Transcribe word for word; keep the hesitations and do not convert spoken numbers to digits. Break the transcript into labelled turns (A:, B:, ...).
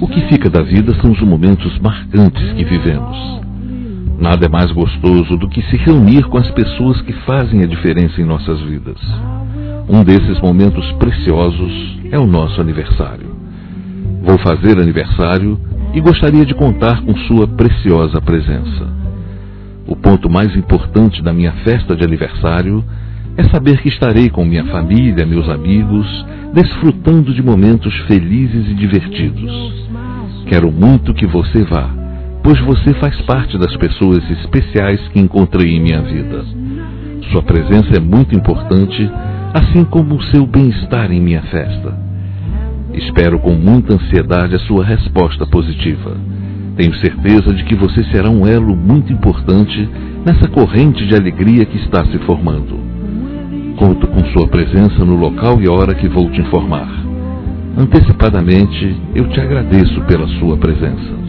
A: O que fica da vida são os momentos marcantes que vivemos. Nada é mais gostoso do que se reunir com as pessoas que fazem a diferença em nossas vidas. Um desses momentos preciosos é o nosso aniversário. Vou fazer aniversário e gostaria de contar com sua preciosa presença. O ponto mais importante da minha festa de aniversário é saber que estarei com minha família, meus amigos, desfrutando de momentos felizes e divertidos. Quero muito que você vá, pois você faz parte das pessoas especiais que encontrei em minha vida. Sua presença é muito importante, assim como o seu bem-estar em minha festa. Espero com muita ansiedade a sua resposta positiva. Tenho certeza de que você será um elo muito importante nessa corrente de alegria que está se formando. Conto com sua presença no local e hora que vou te informar. Antecipadamente, eu te agradeço pela sua presença.